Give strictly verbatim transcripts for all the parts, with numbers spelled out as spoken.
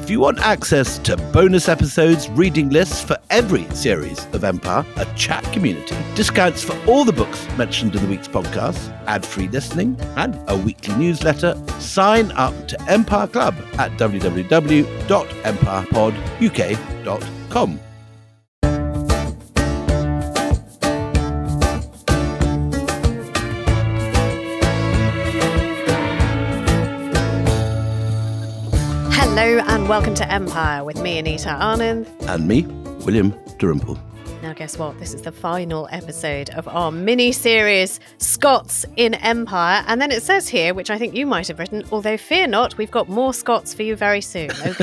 If you want access to bonus episodes, reading lists for every series of Empire, a chat community, discounts for all the books mentioned in the week's podcast, ad-free listening, and a weekly newsletter, sign up to Empire Club at w w w dot empire pod u k dot com. Hello and welcome to Empire with me, Anita Anand. And me, William Dalrymple. Now guess what? This is the final episode of our mini-series, Scots in Empire. And then it says here, which I think you might have written, although fear not, we've got more Scots for you very soon. Oh,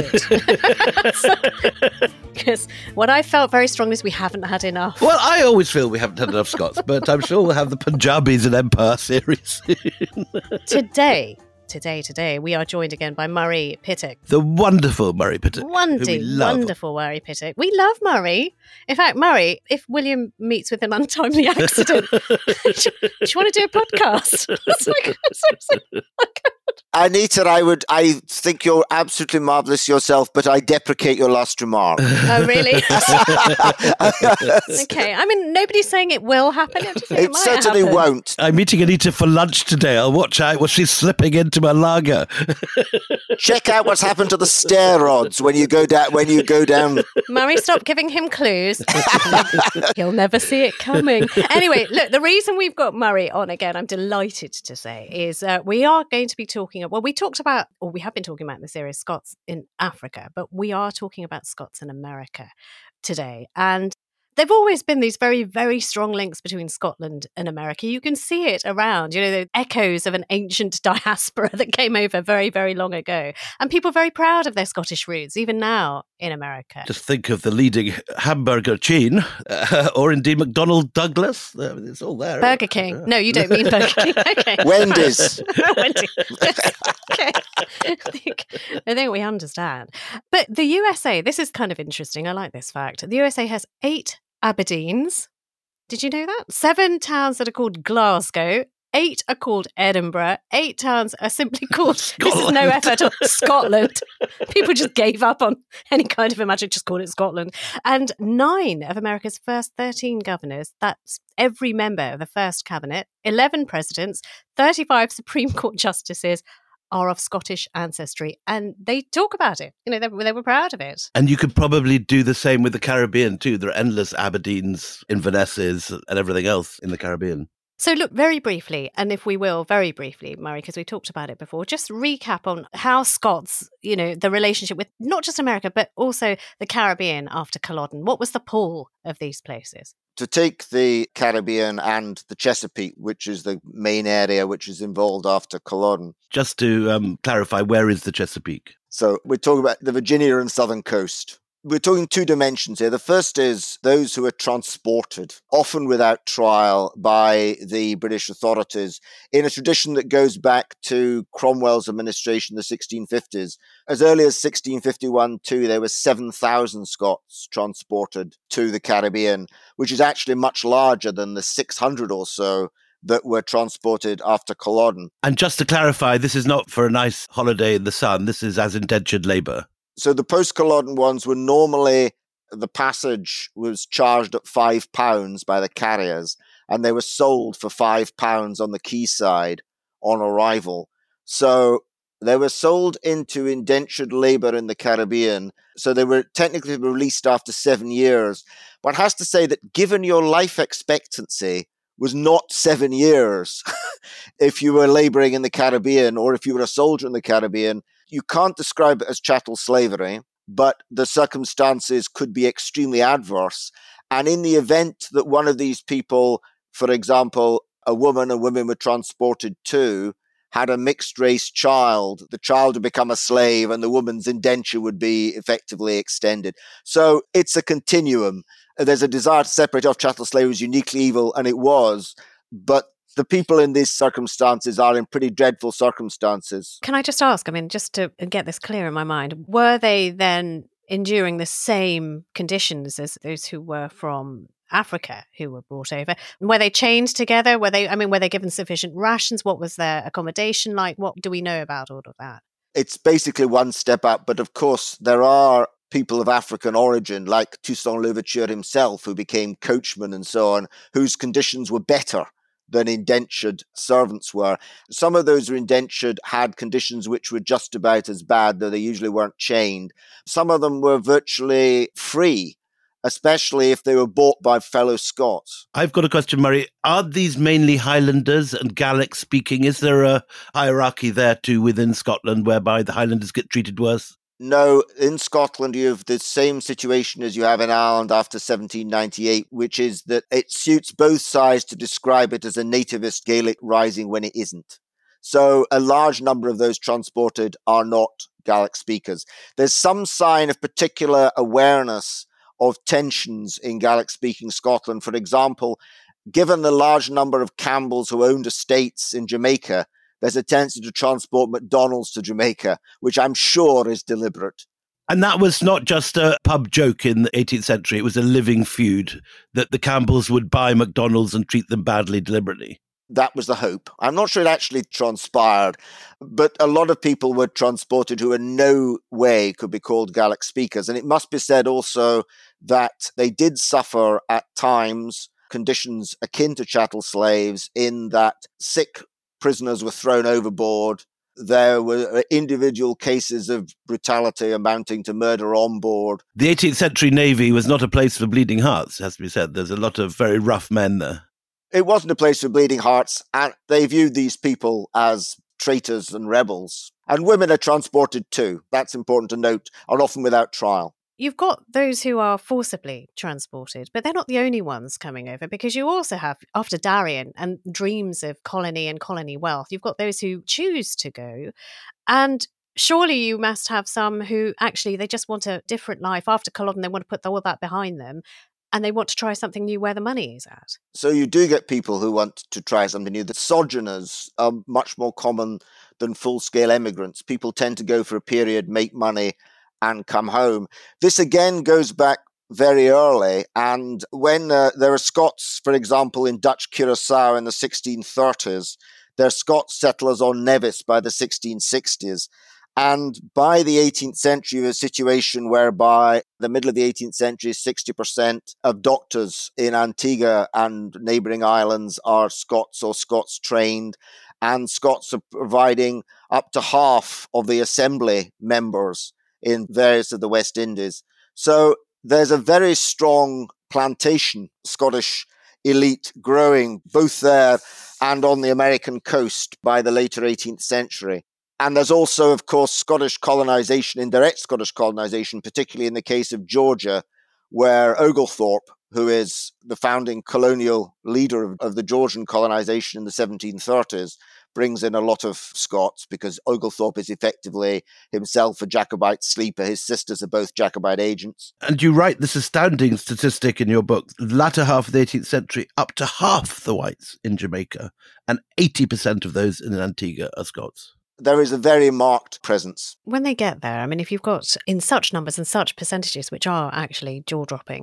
good. Because what I felt very strongly is we haven't had enough. Well, I always feel we haven't had enough Scots, but I'm sure we'll have the Punjabis in Empire series soon. Today... Today, today, we are joined again by Murray Pittock. The wonderful Murray Pittock. Wonderful, wonderful Murray Pittock. We love Murray. In fact, Murray, if William meets with an untimely accident, do, do you want to do a podcast? It's like, it's like, oh my God. Anita, I would, I think you're absolutely marvellous yourself, but I deprecate your last remark. Oh, really? Okay. I mean, nobody's saying it will happen. I just think it, it might certainly happen. won't. I'm meeting Anita for lunch today. I'll watch out what she's slipping into my lager. Check out what's happened to the stair rods when you go down. When you go down. Murray, stop giving him clues. He'll never see it coming. Anyway, look, the reason we've got Murray on again, I'm delighted to say, is uh, we are going to be talking. Well, we talked about, or we have been talking about in the series Scots in Africa, but we are talking about Scots in America today. And there've always been these very, very strong links between Scotland and America. You can see it around, you know, the echoes of an ancient diaspora that came over very, very long ago. And people are very proud of their Scottish roots, even now in America. Just think of the leading hamburger chain, uh, or indeed McDonnell Douglas. Uh, it's all there. Burger King. Yeah. No, you don't mean Burger King. Okay. Wendy's. Wendy's. Okay. I think, I think we understand. But the U S A, this is kind of interesting. I like this fact. The U S A has eight Aberdeens. Did you know that? Seven towns that are called Glasgow. Eight are called Edinburgh. Eight towns are simply called, Scotland. This is no effort on Scotland. People just gave up on any kind of imagination, just call it Scotland. And nine of America's first thirteen governors, that's every member of the first cabinet, eleven presidents, thirty-five Supreme Court justices, are of Scottish ancestry, and they talk about it. You know, they, they were proud of it. And you could probably do the same with the Caribbean too. There are endless Aberdeens, Invernesses, and everything else in the Caribbean. So look, very briefly, and if we will, very briefly, Murray, because we talked about it before, just recap on how Scots, you know, the relationship with not just America, but also the Caribbean after Culloden. What was the pull of these places? To take the Caribbean and the Chesapeake, which is the main area which is involved after Culloden. Just to um, clarify, where is the Chesapeake? So we're talking about the Virginia and southern coast. We're talking two dimensions here. The first is those who are transported, often without trial, by the British authorities in a tradition that goes back to Cromwell's administration in the sixteen fifties. As early as sixteen fifty-one, too, there were seven thousand Scots transported to the Caribbean, which is actually much larger than the six hundred or so that were transported after Culloden. And just to clarify, this is not for a nice holiday in the sun. This is as indentured labour. So the post-Culloden ones were normally, the passage was charged at five pounds by the carriers, and they were sold for five pounds on the quayside on arrival. So they were sold into indentured labour in the Caribbean. So they were technically released after seven years. One has to say that given your life expectancy was not seven years, if you were labouring in the Caribbean or if you were a soldier in the Caribbean, you can't describe it as chattel slavery, but the circumstances could be extremely adverse. And in the event that one of these people, for example, a woman and women were transported to, had a mixed race child, the child would become a slave and the woman's indenture would be effectively extended. So it's a continuum. There's a desire to separate off chattel slavery as uniquely evil, and it was, but the people in these circumstances are in pretty dreadful circumstances. Can I just ask, I mean, just to get this clear in my mind, were they then enduring the same conditions as those who were from Africa who were brought over? Were they chained together? Were they, I mean, were they given sufficient rations? What was their accommodation like? What do we know about all of that? It's basically one step up. But of course, there are people of African origin, like Toussaint Louverture himself, who became coachman and so on, whose conditions were better than indentured servants were. Some of those who were indentured had conditions which were just about as bad, though they usually weren't chained. Some of them were virtually free, especially if they were bought by fellow Scots. I've got a question, Murray. Are these mainly Highlanders and Gaelic speaking? Is there a hierarchy there too within Scotland whereby the Highlanders get treated worse? No, in Scotland, you have the same situation as you have in Ireland after seventeen ninety-eight, which is that it suits both sides to describe it as a nativist Gaelic rising when it isn't. So a large number of those transported are not Gaelic speakers. There's some sign of particular awareness of tensions in Gaelic-speaking Scotland. For example, given the large number of Campbells who owned estates in Jamaica, there's a tendency to transport McDonald's to Jamaica, which I'm sure is deliberate. And that was not just a pub joke in the eighteenth century. It was a living feud that the Campbells would buy McDonald's and treat them badly deliberately. That was the hope. I'm not sure it actually transpired, but a lot of people were transported who in no way could be called Gaelic speakers. And it must be said also that they did suffer at times conditions akin to chattel slaves, in that sick prisoners were thrown overboard. There were individual cases of brutality amounting to murder on board. The eighteenth century Navy was not a place for bleeding hearts, has to be said. There's a lot of very rough men there. It wasn't a place for bleeding hearts, and they viewed these people as traitors and rebels. And women are transported too. That's important to note, and often without trial. You've got those who are forcibly transported, but they're not the only ones coming over, because you also have, after Darien and dreams of colony and colony wealth, you've got those who choose to go. And surely you must have some who actually, they just want a different life. After Culloden, they want to put all that behind them, and they want to try something new where the money is at. So you do get people who want to try something new. The sojourners are much more common than full-scale emigrants. People tend to go for a period, make money, and come home. This again goes back very early, and when uh, there are Scots, for example, in Dutch Curaçao in the sixteen thirties, there are Scots settlers on Nevis by the sixteen sixties. And by the eighteenth century, a situation whereby the middle of the eighteenth century, sixty percent of doctors in Antigua and neighbouring islands are Scots or Scots trained, and Scots are providing up to half of the assembly members in various of the West Indies. So there's a very strong plantation Scottish elite growing both there and on the American coast by the later eighteenth century. And there's also, of course, Scottish colonization, indirect Scottish colonization, particularly in the case of Georgia, where Oglethorpe, who is the founding colonial leader of, of the Georgian colonization in the seventeen thirties, brings in a lot of Scots, because Oglethorpe is effectively himself a Jacobite sleeper. His sisters are both Jacobite agents. And you write this astounding statistic in your book, the latter half of the eighteenth century, up to half the whites in Jamaica and eighty percent of those in Antigua are Scots. There is a very marked presence. When they get there, I mean, if you've got in such numbers and such percentages, which are actually jaw-dropping,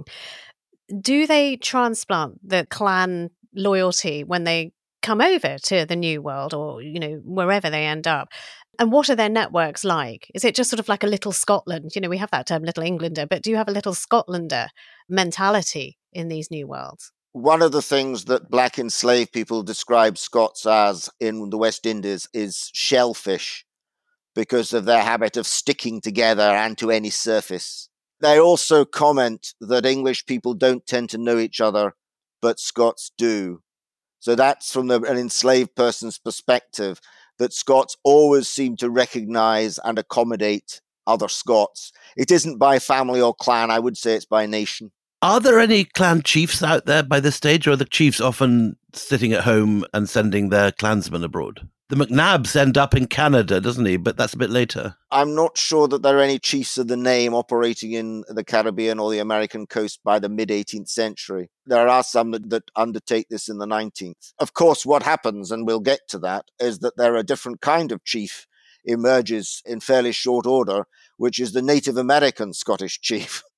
do they transplant the clan loyalty when they come over to the New World, or, you know, wherever they end up? And what are their networks like? Is it just sort of like a little Scotland? You know, we have that term, little Englander, but do you have a little Scotlander mentality in these new worlds? One of the things that black enslaved people describe Scots as in the West Indies is shellfish, because of their habit of sticking together and to any surface. They also comment that English people don't tend to know each other, but Scots do. So that's from the, an enslaved person's perspective, that Scots always seem to recognize and accommodate other Scots. It isn't by family or clan, I would say it's by nation. Are there any clan chiefs out there by this stage, or are the chiefs often sitting at home and sending their clansmen abroad? The MacNabs end up in Canada, doesn't he? But that's a bit later. I'm not sure that there are any chiefs of the name operating in the Caribbean or the American coast by the mid-eighteenth century. There are some that, that undertake this in the nineteenth. Of course, what happens, and we'll get to that, is that there are a different kind of chief emerges in fairly short order, which is the Native American Scottish chief.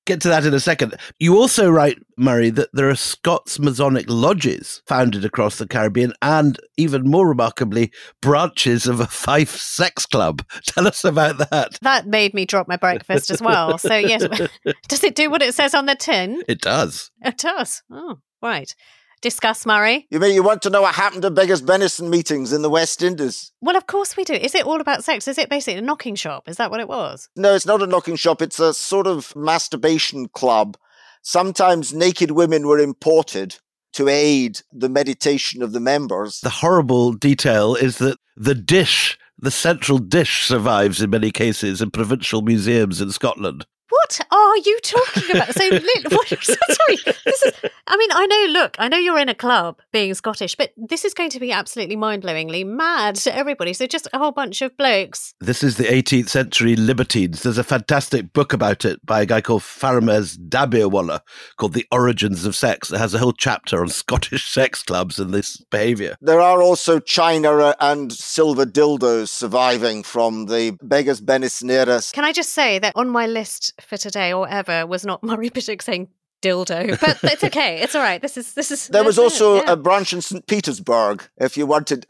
get to that in a second. You also write, Murray, that there are Scots Masonic lodges founded across the Caribbean and, even more remarkably, branches of a Fife sex club. Tell us about that. That made me drop my breakfast as well. So, yes, does it do what it says on the tin? It does. It does. Oh, right. Discuss, Murray. You mean you want to know what happened to Beggars Benison meetings in the West Indies? Well, of course we do. Is it all about sex? Is it basically a knocking shop? Is that what it was? No, it's not a knocking shop. It's a sort of masturbation club. Sometimes naked women were imported to aid the meditation of the members. The horrible detail is that the dish, the central dish, survives in many cases in provincial museums in Scotland. What are you talking about? So, what, sorry, this is, I mean, I know, look, I know you're in a club being Scottish, but this is going to be absolutely mind-blowingly mad to everybody. So just a whole bunch of blokes. This is the eighteenth century libertines. There's a fantastic book about it by a guy called Faramez Dabiawala called The Origins of Sex. It has a whole chapter on Scottish sex clubs and this behaviour. There are also china and silver dildos surviving from the Beggars Benison era. Can I just say that on my list for today or ever was not Murray Bishop saying dildo, but it's okay. It's all right. This is this is. There was also yeah. a branch in Saint Petersburg, if you wanted.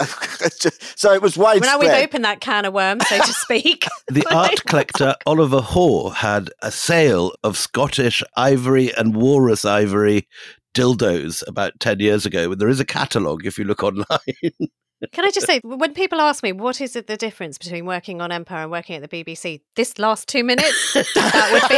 So it was widespread. Well, now we've opened that can of worms, so to speak. The art collector Oliver Hoare had a sale of Scottish ivory and walrus ivory dildos about ten years ago. There is a catalogue if you look online. Can I just say, when people ask me, what is it the difference between working on Empire and working at the B B C? This last two minutes, that would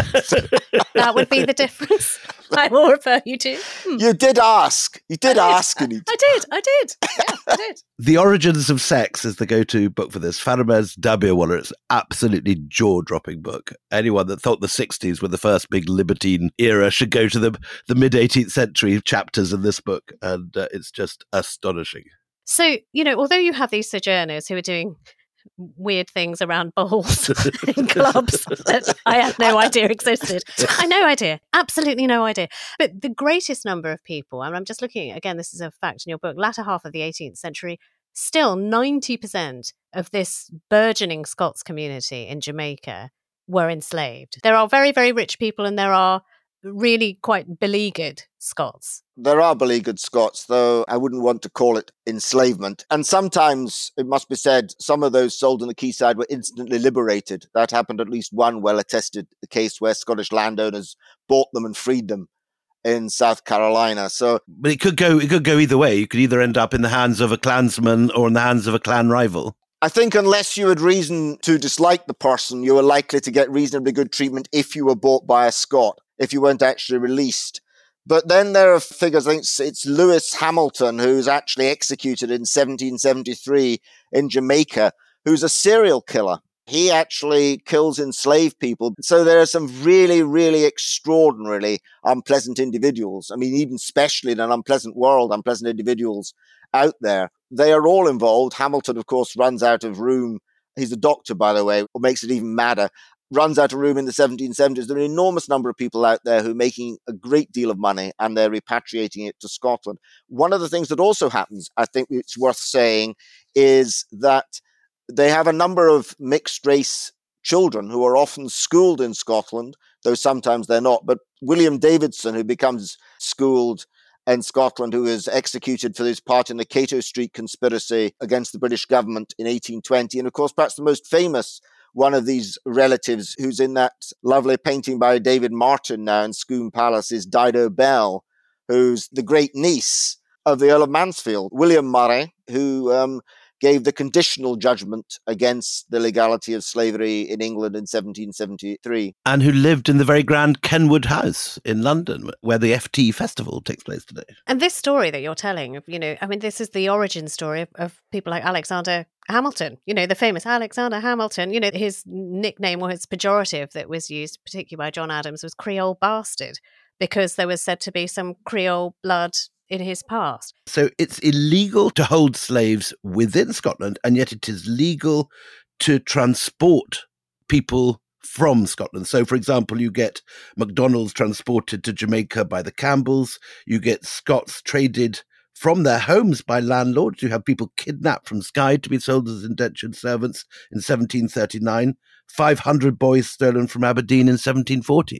be that would be the difference. I will refer you to. Hmm. You did ask. You did, did. ask. I, I did. I did. Yeah, I did. The Origins of Sex is the go-to book for this. Faramez Dabiawala. It's absolutely jaw-dropping book. Anyone that thought the sixties were the first big libertine era should go to the, the mid-eighteenth century chapters in this book. And uh, it's just astonishing. So, you know, although you have these sojourners who are doing weird things around bowls in clubs that I had no idea existed. I had no idea. Absolutely no idea. But the greatest number of people, and I'm just looking, again, this is a fact in your book, latter half of the eighteenth century, still ninety percent of this burgeoning Scots community in Jamaica were enslaved. There are very, very rich people and there are really quite beleaguered Scots. There are beleaguered Scots, though I wouldn't want to call it enslavement. And sometimes, it must be said, some of those sold on the quayside were instantly liberated. That happened at least one well-attested case where Scottish landowners bought them and freed them in South Carolina. So, but it could go it could go either way. You could either end up in the hands of a clansman or in the hands of a clan rival. I think unless you had reason to dislike the person, you were likely to get reasonably good treatment if you were bought by a Scot, if you weren't actually released. But then there are figures, I think it's Lewis Hamilton, who's actually executed in seventeen seventy-three in Jamaica, who's a serial killer. He actually kills enslaved people. So there are some really, really extraordinarily unpleasant individuals. I mean, even especially in an unpleasant world, unpleasant individuals out there. They are all involved. Hamilton, of course, runs out of room. He's a doctor, by the way, what makes it even madder. Runs out of room in the seventeen seventies. There are an enormous number of people out there who are making a great deal of money and they're repatriating it to Scotland. One of the things that also happens, I think it's worth saying, is that they have a number of mixed race children who are often schooled in Scotland, though sometimes they're not. But William Davidson, who becomes schooled in Scotland, who is executed for his part in the Cato Street conspiracy against the British government in eighteen twenty. And of course, perhaps the most famous one of these relatives who's in that lovely painting by David Martin now in Scone Palace is Dido Bell, who's the great niece of the Earl of Mansfield, William Murray, who um, gave the conditional judgment against the legality of slavery in England in seventeen seventy-three. And who lived in the very grand Kenwood House in London, where the F T Festival takes place today. And this story that you're telling, you know, I mean, this is the origin story of, of people like Alexander Hamilton, you know, the famous Alexander Hamilton. You know, his nickname or his pejorative that was used, particularly by John Adams, was Creole bastard, because there was said to be some Creole blood in his past. So it's illegal to hold slaves within Scotland, and yet it is legal to transport people from Scotland. So, for example, you get McDonald's transported to Jamaica by the Campbells. You get Scots traded from their homes by landlords. You have people kidnapped from Skye to be sold as indentured servants in seventeen thirty-nine. five hundred boys stolen from Aberdeen in seventeen forty.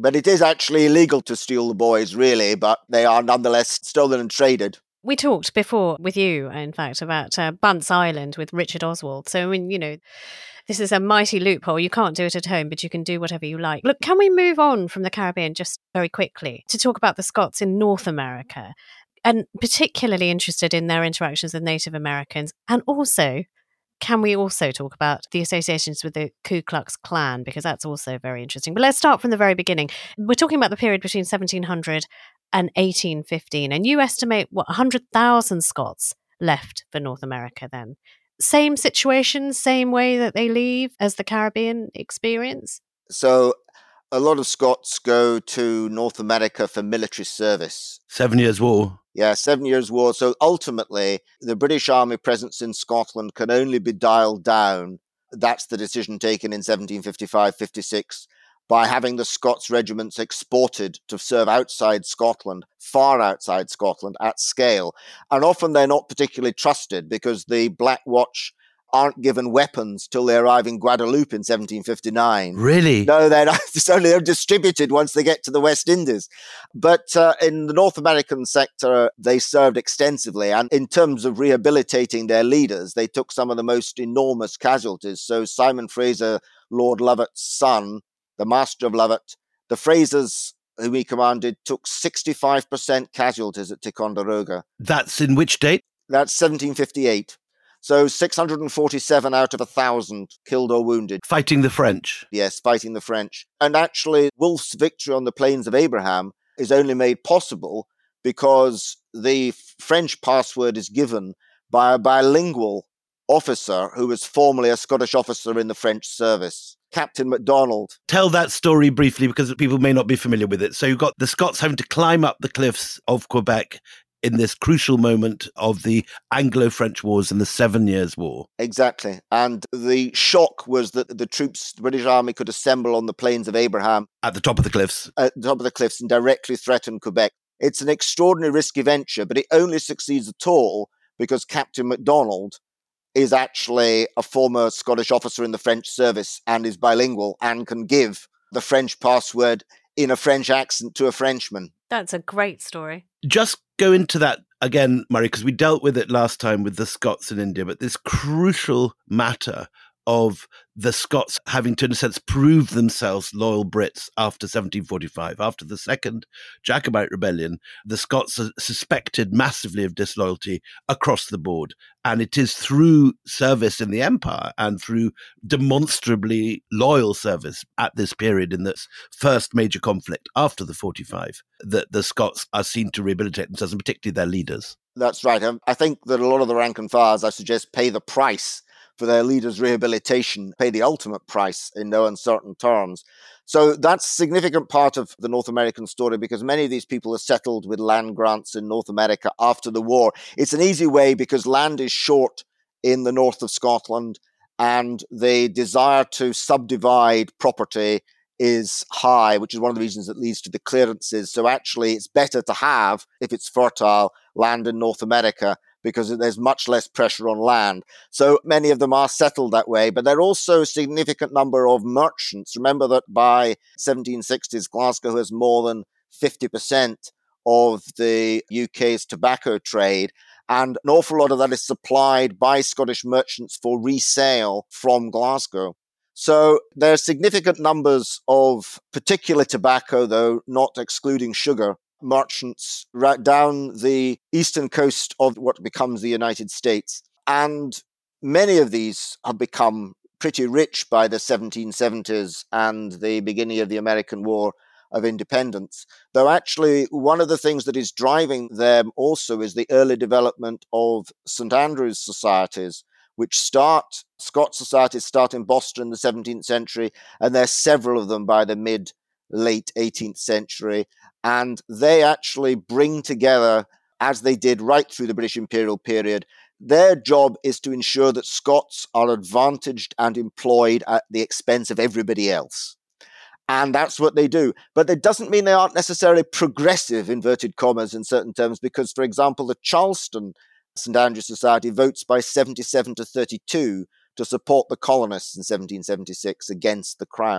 But it is actually illegal to steal the buoys, really, but they are nonetheless stolen and traded. We talked before with you, in fact, about uh, Bunce Island with Richard Oswald. So, I mean, you know, this is a mighty loophole. You can't do it at home, but you can do whatever you like. Look, can we move on from the Caribbean just very quickly to talk about the Scots in North America? And particularly interested in their interactions with Native Americans. And also, can we also talk about the associations with the Ku Klux Klan? Because that's also very interesting. But let's start from the very beginning. We're talking about the period between seventeen hundred and eighteen fifteen. And you estimate, what, one hundred thousand Scots left for North America then? Same situation, same way that they leave as the Caribbean experience? So a lot of Scots go to North America for military service. Seven Years' War. Yeah, Seven Years' War. So ultimately, the British Army presence in Scotland can only be dialed down. That's the decision taken in seventeen fifty-five fifty-six by having the Scots regiments exported to serve outside Scotland, far outside Scotland, at scale. And often they're not particularly trusted because the Black Watch aren't given weapons till they arrive in Guadeloupe in seventeen fifty-nine. Really? No, they're not. It's only they're distributed once they get to the West Indies. But uh, in the North American sector, they served extensively. And in terms of rehabilitating their leaders, they took some of the most enormous casualties. So Simon Fraser, Lord Lovat's son, the Master of Lovat, the Frasers, whom he commanded, took sixty-five percent casualties at Ticonderoga. That's in which date? That's seventeen fifty-eight. So six hundred forty-seven out of one thousand killed or wounded. Fighting the French. Yes, fighting the French. And actually, Wolfe's victory on the Plains of Abraham is only made possible because the French password is given by a bilingual officer who was formerly a Scottish officer in the French service, Captain MacDonald. Tell that story briefly because people may not be familiar with it. So you've got the Scots having to climb up the cliffs of Quebec in this crucial moment of the Anglo-French Wars and the Seven Years' War. Exactly. And the shock was that the troops, the British Army, could assemble on the Plains of Abraham. At the top of the cliffs. At the top of the cliffs and directly threaten Quebec. It's an extraordinary risky venture, but it only succeeds at all because Captain MacDonald is actually a former Scottish officer in the French service and is bilingual and can give the French password in a French accent to a Frenchman. That's a great story. Just go into that again, Murray, because we dealt with it last time with the Scots in India, but this crucial matter of the Scots having to, in a sense, prove themselves loyal Brits after seventeen forty-five. After the Second Jacobite Rebellion, the Scots are suspected massively of disloyalty across the board. And it is through service in the Empire and through demonstrably loyal service at this period in this first major conflict after the forty-five that the Scots are seen to rehabilitate themselves, and particularly their leaders. That's right. I think that a lot of the rank and files, I suggest, pay the price for their leaders' rehabilitation, pay the ultimate price in no uncertain terms. So that's a significant part of the North American story because many of these people are settled with land grants in North America after the war. It's an easy way because land is short in the north of Scotland and the desire to subdivide property is high, which is one of the reasons that leads to the clearances. So actually it's better to have, if it's fertile, land in North America because there's much less pressure on land. So many of them are settled that way, but there are also a significant number of merchants. Remember that by seventeen sixties, Glasgow has more than fifty percent of the U K's tobacco trade, and an awful lot of that is supplied by Scottish merchants for resale from Glasgow. So there are significant numbers of particular tobacco, though not excluding sugar, merchants right down the eastern coast of what becomes the United States. And many of these have become pretty rich by the seventeen seventies and the beginning of the American War of Independence. Though actually one of the things that is driving them also is the early development of Saint Andrew's societies, which start, Scots societies start in Boston in the seventeenth century, and there's several of them by the mid, late eighteenth century. And they actually bring together, as they did right through the British imperial period, their job is to ensure that Scots are advantaged and employed at the expense of everybody else. And that's what they do. But it doesn't mean they aren't necessarily progressive, inverted commas, in certain terms, because, for example, the Charleston Saint Andrew's Society votes by seventy-seven to thirty-two to support the colonists in seventeen seventy-six against the Crown.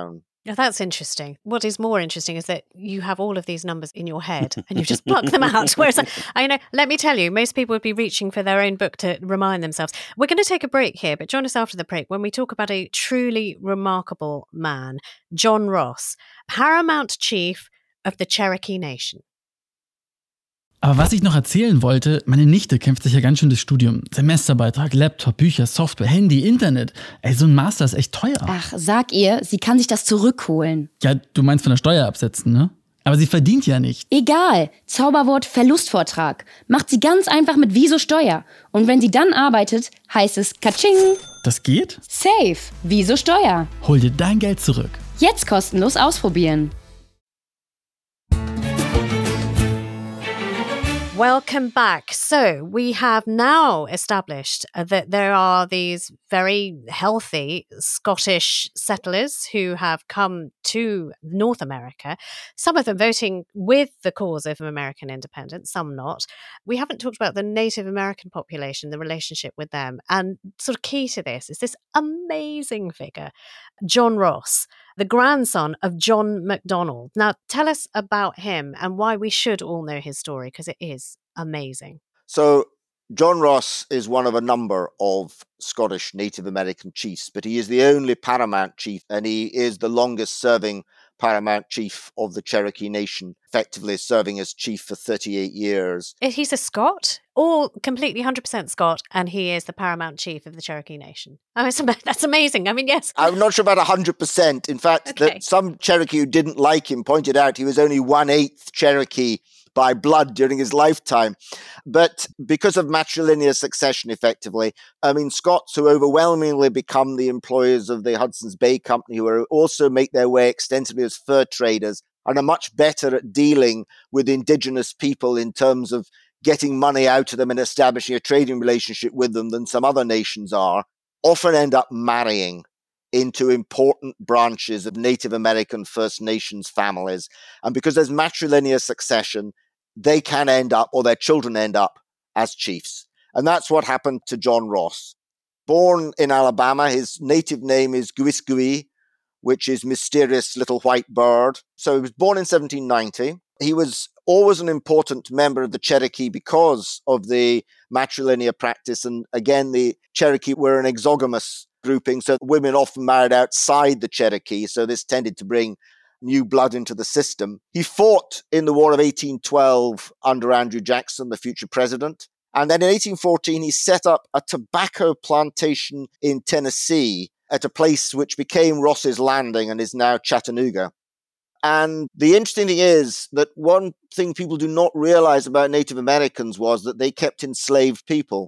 Now, that's interesting. What is more interesting is that you have all of these numbers in your head and you just pluck them out. Whereas, I know, let me tell you, most people would be reaching for their own book to remind themselves. We're going to take a break here, but join us after the break when we talk about a truly remarkable man, John Ross, Paramount Chief of the Cherokee Nation. Aber was ich noch erzählen wollte, meine Nichte kämpft sich ja ganz schön das Studium. Semesterbeitrag, Laptop, Bücher, Software, Handy, Internet. Ey, so ein Master ist echt teuer. Ach, sag ihr, sie kann sich das zurückholen. Ja, du meinst von der Steuer absetzen, ne? Aber sie verdient ja nicht. Egal, Zauberwort Verlustvortrag. Macht sie ganz einfach mit Wieso Steuer. Und wenn sie dann arbeitet, heißt es Katsching. Das geht? Safe, Wieso Steuer. Hol dir dein Geld zurück. Jetzt kostenlos ausprobieren. Welcome back. So we have now established uh, that there are these very healthy Scottish settlers who have come to North America, some of them voting with the cause of American independence, some not. We haven't talked about the Native American population, the relationship with them. And sort of key to this is this amazing figure, John Ross, the grandson of John Macdonald. Now, tell us about him and why we should all know his story, because it is amazing. So, John Ross is one of a number of Scottish Native American chiefs, but he is the only paramount chief, and he is the longest serving paramount chief of the Cherokee Nation, effectively serving as chief for thirty-eight years. He's a Scot, all completely one hundred percent Scot, and he is the paramount chief of the Cherokee Nation. Oh, it's, that's amazing. I mean, yes. I'm not sure about one hundred percent. In fact, Okay. that some Cherokee who didn't like him pointed out he was only one-eighth Cherokee by blood during his lifetime. But because of matrilineal succession, effectively, I mean, Scots who overwhelmingly become the employers of the Hudson's Bay Company, who are also make their way extensively as fur traders, and are much better at dealing with indigenous people in terms of getting money out of them and establishing a trading relationship with them than some other nations are, often end up marrying into important branches of Native American First Nations families. And because there's matrilineal succession, they can end up, or their children end up, as chiefs. And that's what happened to John Ross. Born in Alabama, his native name is Guisgui, which is mysterious little white bird. So he was born in seventeen ninety. He was always an important member of the Cherokee because of the matrilineal practice. And again, the Cherokee were an exogamous grouping, so women often married outside the Cherokee. So this tended to bring new blood into the system. He fought in the War of eighteen twelve under Andrew Jackson, the future president. And then in eighteen fourteen, he set up a tobacco plantation in Tennessee at a place which became Ross's Landing and is now Chattanooga. And the interesting thing is that one thing people do not realize about Native Americans was that they kept enslaved people.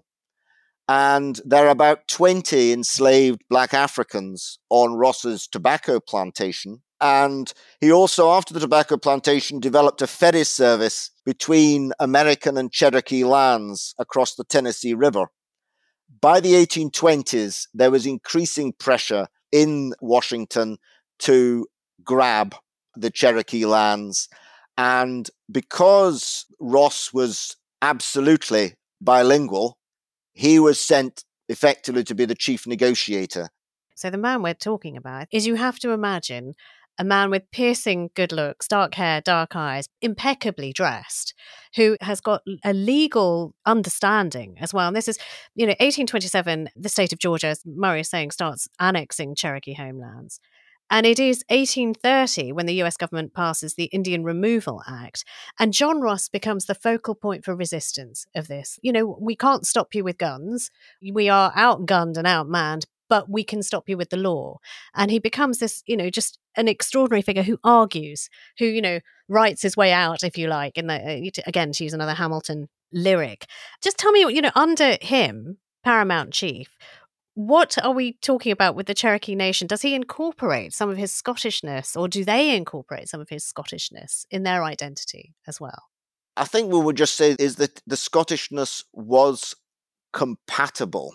And there are about twenty enslaved Black Africans on Ross's tobacco plantation. And he also, after the tobacco plantation, developed a ferry service between American and Cherokee lands across the Tennessee River. By the eighteen twenties, there was increasing pressure in Washington to grab the Cherokee lands. And because Ross was absolutely bilingual, he was sent effectively to be the chief negotiator. So the man we're talking about is, you have to imagine, a man with piercing good looks, dark hair, dark eyes, impeccably dressed, who has got a legal understanding as well. And this is, you know, eighteen twenty-seven, the state of Georgia, as Murray is saying, starts annexing Cherokee homelands. And it is eighteen thirty when the U S government passes the Indian Removal Act. And John Ross becomes the focal point for resistance of this. You know, we can't stop you with guns. We are outgunned and outmanned, but we can stop you with the law. And he becomes this, you know, just an extraordinary figure who argues, who, you know, writes his way out, if you like. In the, again, to use another Hamilton lyric. Just tell me, you know, under him, Paramount Chief, what are we talking about with the Cherokee Nation? Does he incorporate some of his Scottishness, or do they incorporate some of his Scottishness in their identity as well? I think we would just say is that the Scottishness was compatible.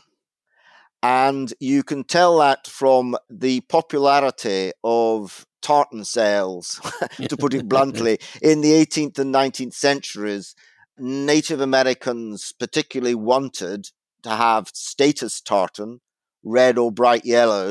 And you can tell that from the popularity of tartan sales, to put it bluntly, in the eighteenth and nineteenth centuries. Native Americans particularly wanted to have status tartan, red or bright yellows,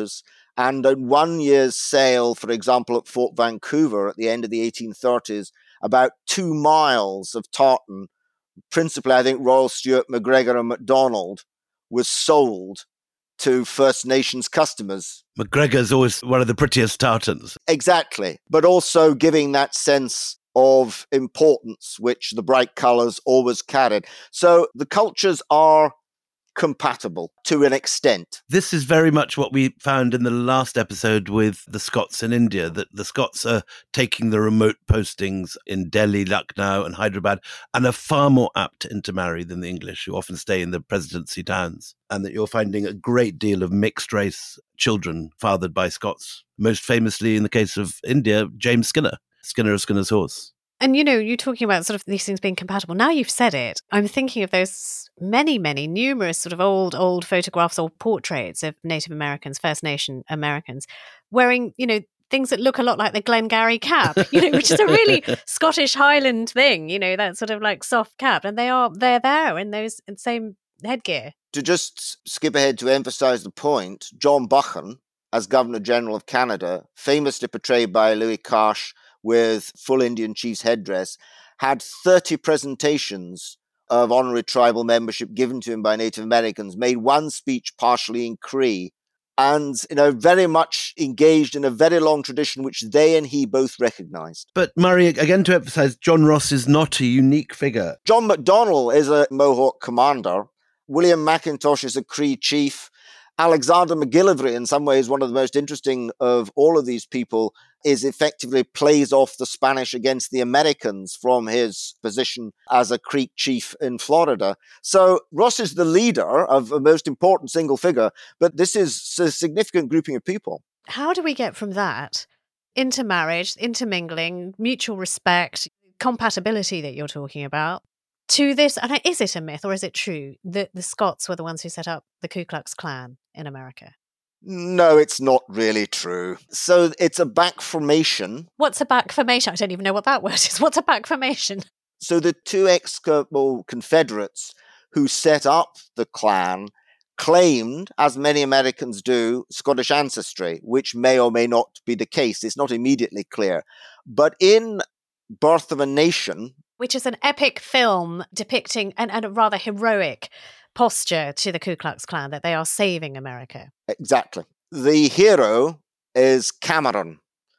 And in one year's sail, for example, at Fort Vancouver at the end of the eighteen thirties, about two miles of tartan, principally, I think, Royal Stewart, MacGregor and MacDonald, was sold to First Nations customers. MacGregor's always one of the prettiest tartans. Exactly. But also giving that sense of importance, which the bright colours always carried. So the cultures are compatible to an extent. This is very much what we found in the last episode with the Scots in India, that the Scots are taking the remote postings in Delhi, Lucknow and Hyderabad and are far more apt to intermarry than the English, who often stay in the presidency towns, and that you're finding a great deal of mixed race children fathered by Scots, most famously in the case of India, James Skinner, Skinner of Skinner's Horse. And, you know, you're talking about sort of these things being compatible. Now you've said it, I'm thinking of those many, many, numerous sort of old, old photographs or portraits of Native Americans, First Nation Americans, wearing, you know, things that look a lot like the Glengarry cap, you know, which is a really Scottish Highland thing, you know, that sort of like soft cap. And they are, they're there in those same headgear. To just skip ahead to emphasise the point, John Buchan, as Governor General of Canada, famously portrayed by Louis Karsh with full Indian chief's headdress, had thirty presentations of honorary tribal membership given to him by Native Americans, made one speech partially in Cree, and, you know, very much engaged in a very long tradition which they and he both recognised. But Murray, again to emphasise, John Ross is not a unique figure. John MacDonald is a Mohawk commander. William McIntosh is a Cree chief. Alexander McGillivray, in some ways one of the most interesting of all of these people, is effectively plays off the Spanish against the Americans from his position as a Creek chief in Florida. So Ross is the leader of a most important single figure, but this is a significant grouping of people. How do we get from that into marriage, intermingling, mutual respect, compatibility that you're talking about, to this, and is it a myth or is it true that the Scots were the ones who set up the Ku Klux Klan in America? No, it's not really true. So it's a back formation. What's a back formation? I don't even know what that word is. What's a back formation? So the two ex-Confederates Confederates who set up the Klan claimed, as many Americans do, Scottish ancestry, which may or may not be the case. It's not immediately clear. But in Birth of a Nation, which is an epic film depicting an, an, a rather heroic posture to the Ku Klux Klan, that they are saving America. Exactly. The hero is Cameron,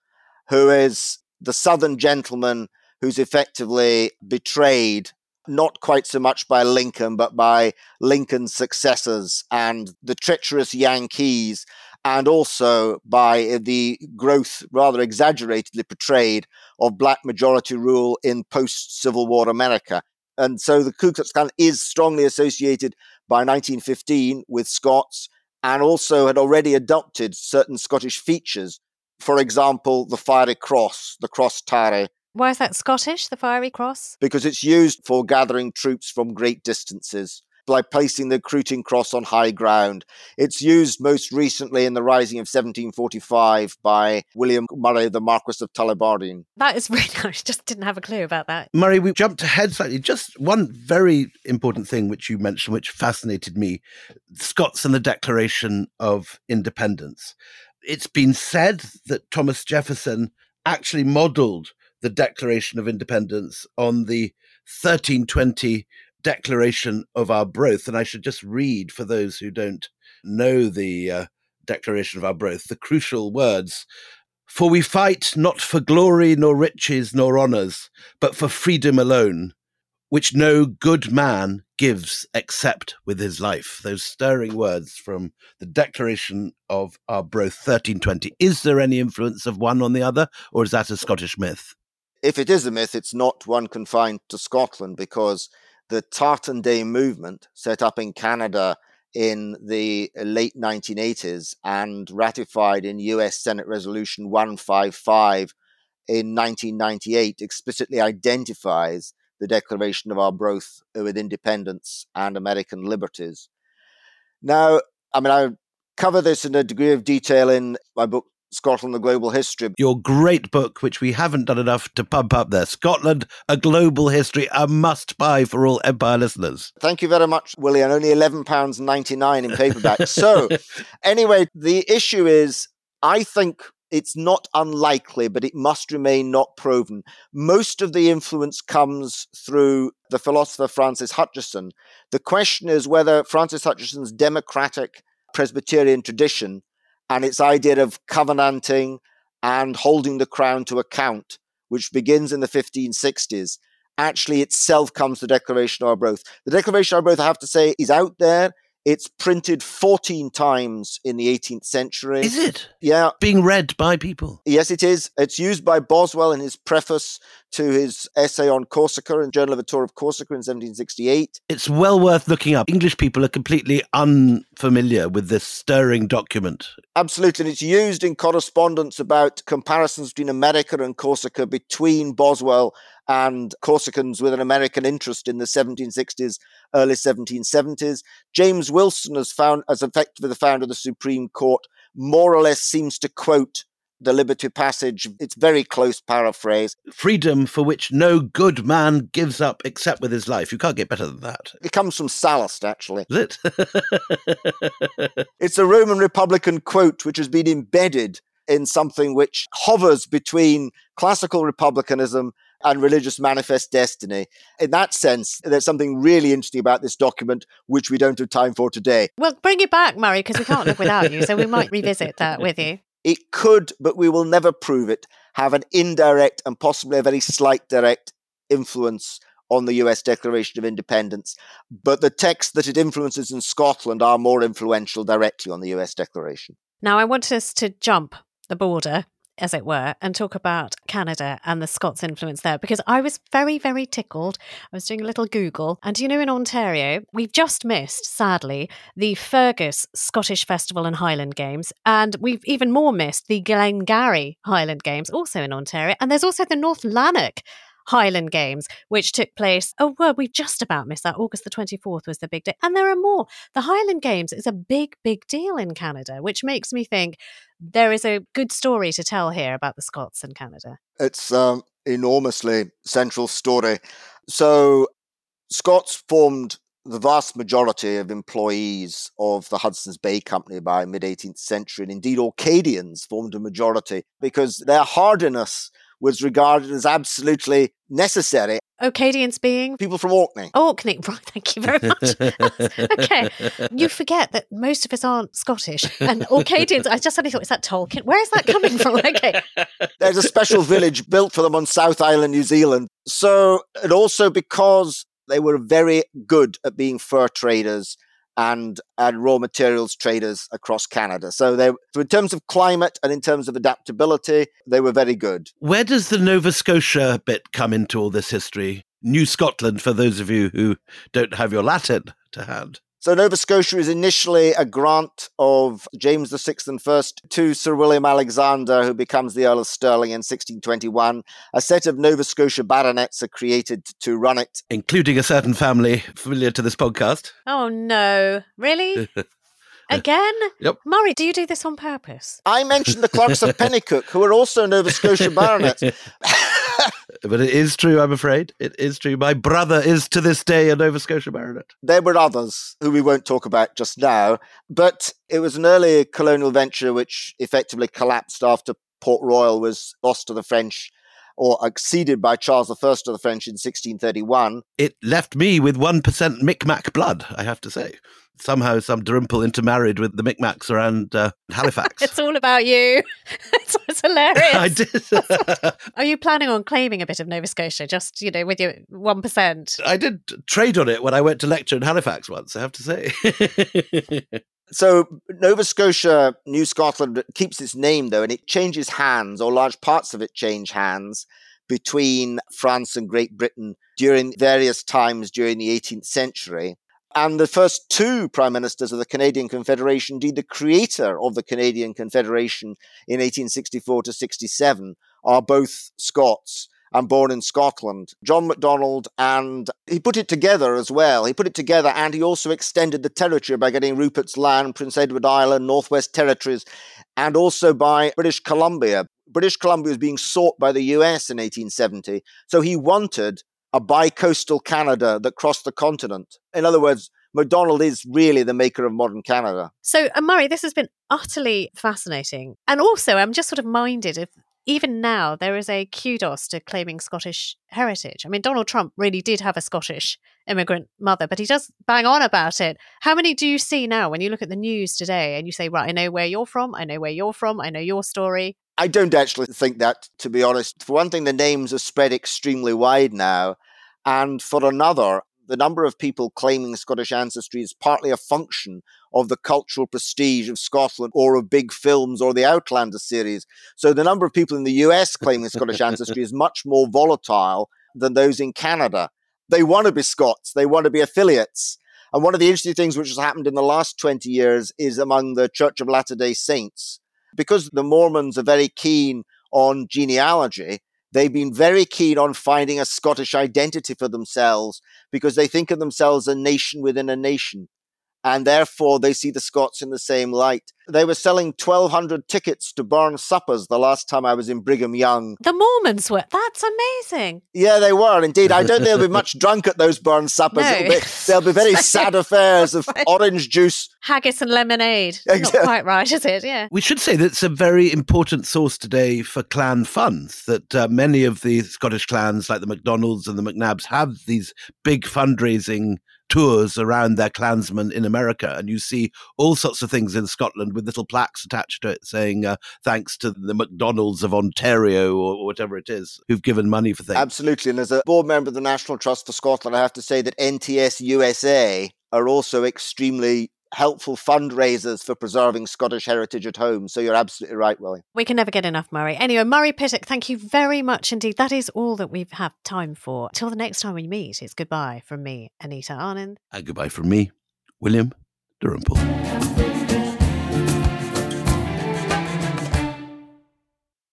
who is the Southern gentleman who's effectively betrayed, not quite so much by Lincoln, but by Lincoln's successors and the treacherous Yankees, and also by the growth, rather exaggeratedly portrayed, of black majority rule in post-Civil War America. And so the Ku Klux Klan is strongly associated by nineteen fifteen with Scots, and also had already adopted certain Scottish features. For example, the fiery cross, the cross tare. Why is that Scottish, the fiery cross? Because it's used for gathering troops from great distances, by placing the recruiting cross on high ground. It's used most recently in the Rising of seventeen forty-five by William Murray, the Marquess of Tullibardine. That is really nice. Just didn't have a clue about that. Murray, we jumped ahead slightly. Just one very important thing which you mentioned, which fascinated me, Scots and the Declaration of Independence. It's been said that Thomas Jefferson actually modelled the Declaration of Independence on the thirteen twenty Declaration of Arbroath. And I should just read, for those who don't know the uh, Declaration of Arbroath, the crucial words: "For we fight not for glory, nor riches, nor honours, but for freedom alone, which no good man gives except with his life." Those stirring words from the Declaration of Arbroath, thirteen twenty. Is there any influence of one on the other, or is that a Scottish myth? If it is a myth, it's not one confined to Scotland, because the Tartan Day movement, set up in Canada in the late nineteen eighties and ratified in U S Senate Resolution one fifty-five in nineteen ninety-eight, explicitly identifies the Declaration of Arbroath with independence and American liberties. Now, I mean, I cover this in a degree of detail in my book, Scotland, A Global History. Your great book, which we haven't done enough to pump up there, Scotland, A Global History, a must-buy for all Empire listeners. Thank you very much, Willie, and only eleven pounds ninety-nine in paperback. So, anyway, the issue is I think it's not unlikely, but it must remain not proven. Most of the influence comes through the philosopher Francis Hutcheson. The question is whether Francis Hutcheson's democratic Presbyterian tradition and its idea of covenanting and holding the crown to account, which begins in the fifteen sixties, actually itself comes to the Declaration of Arbroath. The Declaration of Arbroath, I have to say, is out there. It's printed fourteen times in the eighteenth century. Is it? Yeah. Being read by people? Yes, it is. It's used by Boswell in his preface to his essay on Corsica in Journal of a Tour of Corsica in seventeen sixty-eight. It's well worth looking up. English people are completely unfamiliar with this stirring document. Absolutely. And it's used in correspondence about comparisons between America and Corsica, between Boswell and Corsicans with an American interest in the seventeen sixties, early seventeen seventies. James Wilson, as, found, as effectively the founder of the Supreme Court, more or less seems to quote the Liberty Passage. It's very close paraphrase. Freedom for which no good man gives up except with his life. You can't get better than that. It comes from Sallust, actually. Is it? It's a Roman Republican quote which has been embedded in something which hovers between classical republicanism and religious manifest destiny. In that sense, there's something really interesting about this document, which we don't have time for today. Well, bring it back, Murray, because we can't live without you, so we might revisit that with you. It could, but we will never prove it, have an indirect and possibly a very slight direct influence on the U S Declaration of Independence. But the texts that it influences in Scotland are more influential directly on the U S Declaration. Now, I want us to jump the border, as it were, and talk about Canada and the Scots' influence there, because I was very, very tickled. I was doing a little Google, and you know, in Ontario, we've just missed, sadly, the Fergus Scottish Festival and Highland Games, and we've even more missed the Glengarry Highland Games, also in Ontario, and there's also the North Lanark Highland Games, which took place, oh, well, we just about missed that. August the twenty-fourth was the big day. And there are more. The Highland Games is a big, big deal in Canada, which makes me think there is a good story to tell here about the Scots and Canada. It's um, enormously central story. So Scots formed the vast majority of employees of the Hudson's Bay Company by mid-eighteenth century, and indeed Orcadians formed a majority because their hardiness was regarded as absolutely necessary. Orcadians being? People from Orkney. Orkney, right, thank you very much. Okay, you forget that most of us aren't Scottish. And Orcadians, I just suddenly thought, is that Tolkien? Where is that coming from? Okay. There's a special village built for them on South Island, New Zealand. So, and also because they were very good at being fur traders and, and raw materials traders across Canada. So they, in terms of climate and in terms of adaptability, they were very good. Where does the Nova Scotia bit come into all this history? New Scotland, for those of you who don't have your Latin to hand. So Nova Scotia is initially a grant of James the Sixth and First to Sir William Alexander, who becomes the Earl of Stirling in sixteen twenty-one. A set of Nova Scotia baronets are created to run it. Including a certain family familiar to this podcast. Oh, no. Really? Again? Yep. Murray, do you do this on purpose? I mentioned the clerks of Pennycook, who are also Nova Scotia baronets. But it is true, I'm afraid. It is true. My brother is to this day a Nova Scotia baronet. There were others who we won't talk about just now, but it was an early colonial venture which effectively collapsed after Port Royal was lost to the French, or acceded by Charles the First to the French in sixteen thirty-one. It left me with one percent Micmac blood, I have to say. Somehow some Dalrymple intermarried with the Micmacs around uh, Halifax. It's all about you. It's, it's hilarious. I did. Are you planning on claiming a bit of Nova Scotia, just, you know, with your one percent? I did trade on it when I went to lecture in Halifax once, I have to say. So Nova Scotia, New Scotland, keeps its name, though, and it changes hands, or large parts of it change hands, between France and Great Britain during various times during the eighteenth century. And the first two prime ministers of the Canadian Confederation, indeed the creator of the Canadian Confederation in eighteen sixty-four to sixty-seven, are both Scots and born in Scotland. John Macdonald, and he put it together as well. He put it together and he also extended the territory by getting Rupert's Land, Prince Edward Island, Northwest Territories, and also by British Columbia. British Columbia was being sought by the U S in eighteen seventy, so he wanted a bi-coastal Canada that crossed the continent. In other words, MacDonald is really the maker of modern Canada. So, uh, Murray, this has been utterly fascinating. And also, I'm just sort of minded of even now, there is a kudos to claiming Scottish heritage. I mean, Donald Trump really did have a Scottish immigrant mother, but he does bang on about it. How many do you see now when you look at the news today and you say, right, I know where you're from, I know where you're from, I know your story? I don't actually think that, to be honest. For one thing, the names are spread extremely wide now. And for another, the number of people claiming Scottish ancestry is partly a function of the cultural prestige of Scotland or of big films or the Outlander series. So the number of people in the U S claiming Scottish ancestry is much more volatile than those in Canada. They want to be Scots. They want to be affiliates. And one of the interesting things which has happened in the last twenty years is among the Church of Latter-day Saints. Because the Mormons are very keen on genealogy, they've been very keen on finding a Scottish identity for themselves because they think of themselves a nation within a nation. And therefore, they see the Scots in the same light. They were selling twelve hundred tickets to burn suppers the last time I was in Brigham Young. The Mormons were. That's amazing. Yeah, they were, indeed. I don't think they'll be much drunk at those burn suppers. No. It'll be, they'll be very sad affairs of orange juice. Haggis and lemonade. Exactly. Not quite right, is it? Yeah. We should say that it's a very important source today for clan funds, that uh, many of the Scottish clans, like the MacDonalds and the McNabs, have these big fundraising tours around their clansmen in America. And you see all sorts of things in Scotland with little plaques attached to it saying, uh, thanks to the MacDonalds of Ontario or whatever it is, who've given money for things. Absolutely. And as a board member of the National Trust for Scotland, I have to say that N T S U S A are also extremely helpful fundraisers for preserving Scottish heritage at home. So you're absolutely right, Willie. We can never get enough, Murray. Anyway, Murray Pittock, thank you very much indeed. That is all that we have time for. Till the next time we meet, it's goodbye from me, Anita Arnand. And goodbye from me, William Dalrymple.